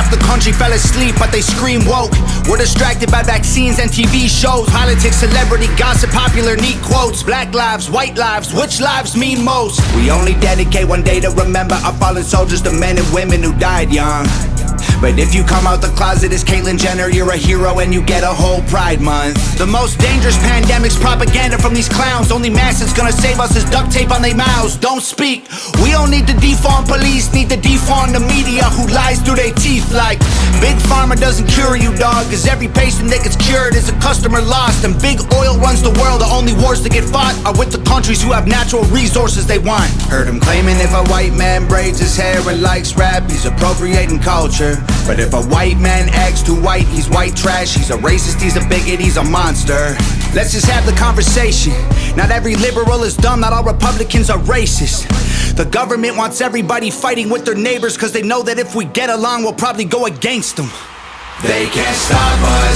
Half the country fell asleep, but they scream woke. We're distracted by vaccines and TV shows, politics, celebrity gossip, popular neat quotes. Black lives, white lives, which lives mean most? We only dedicate one day to remember our fallen soldiers, the men and women who died young. But if you come out the closet as Caitlyn Jenner, you're a hero and you get a whole Pride Month. The most dangerous pandemic's propaganda from these clowns. Only mask that's gonna save us is duct tape on their mouths. Don't speak. We don't need to defund police, need to defund the media who lies through their teeth like Big Pharma doesn't cure you, dog, cause every patient that gets cured is a customer lost. And big oil runs the world, the only wars that get fought are with the countries who have natural resources they want. Heard him claiming if a white man braids his hair and likes rap, he's appropriating culture. But if a white man acts too white, he's white trash. He's a racist, he's a bigot, he's a monster. Let's just have the conversation. Not every liberal is dumb, not all Republicans are racist. The government wants everybody fighting with their neighbors, cause they know that if we get along, we'll probably go against them. They can't stop us,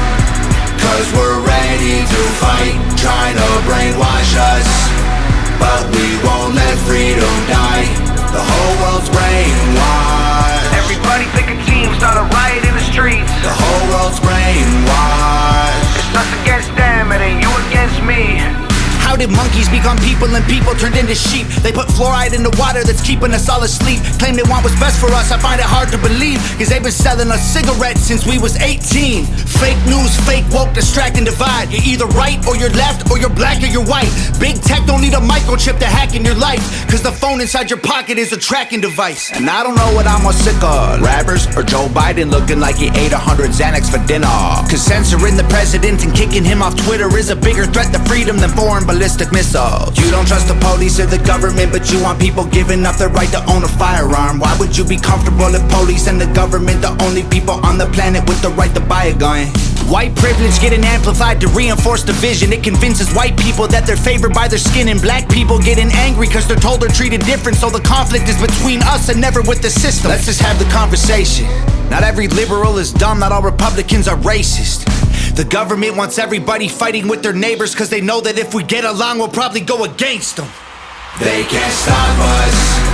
cause we're ready to fight. Trying to brainwash us, but we won't let freedom die. The whole world's brainwashed. Everybody pick a team, start a riot in the streets. The whole world's brainwashed. It's us against them, it ain't you against me. How did monkeys become people and people turned into sheep? They put fluoride in the water that's keeping us all asleep. Claim they want what's best for us, I find it hard to believe, cause they've been selling us cigarettes since we was 18. Fake news, fake woke, distract and divide. You're either right or you're left, or you're black or you're white. Big tech don't need a microchip to hack in your life, cause the phone inside your pocket is a tracking device. And I don't know what I'm more sick of, rappers or Joe Biden looking like he ate 100 Xanax for dinner. Cause censoring the president and kicking him off Twitter is a bigger threat to freedom than foreign ballistic missiles. You don't trust the police or the government, but you want people giving up their right to own a firearm. Why would you be comfortable if police and the government the only people on the planet with the right to buy a gun? White privilege getting amplified to reinforce division. It convinces white people that they're favored by their skin, and black people getting angry cause they're told they're treated different. So the conflict is between us and never with the system. Let's just have the conversation. Not every liberal is dumb, not all Republicans are racist. The government wants everybody fighting with their neighbors, cause they know that if we get along, we'll probably go against them. They can't stop us,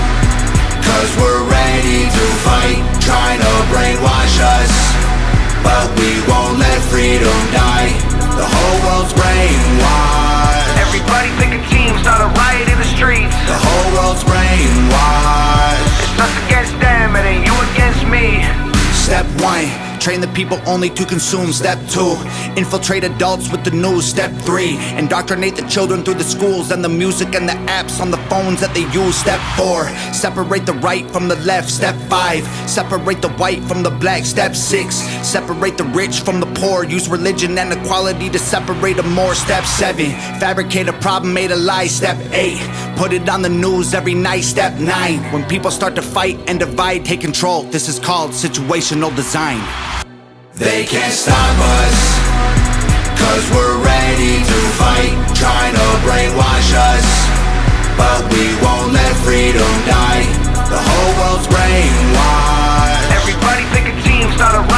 cause we're ready to fight. Trying to brainwash us, but we won't let freedom die. The whole world's brainwashed. Everybody pick a team, start a riot in the streets. The whole world's brainwashed. It's us against them, it ain't you against me. Step 1, train the people only to consume. Step 2, infiltrate adults with the news. Step 3, indoctrinate the children through the schools and the music and the apps on the phones that they use. Step 4, separate the right from the left. Step 5, separate the white from the black. Step 6, separate the rich from the poor. Use religion and equality to separate them more. Step 7, fabricate a problem, made a lie. Step 8, put it on the news every night. Step 9, when people start to fight and divide, take control. This is called situational design. They can't stop us, cause we're ready to fight. Trying to brainwash us, but we won't let freedom die. The whole world's brainwashed. Everybody pick a team, start a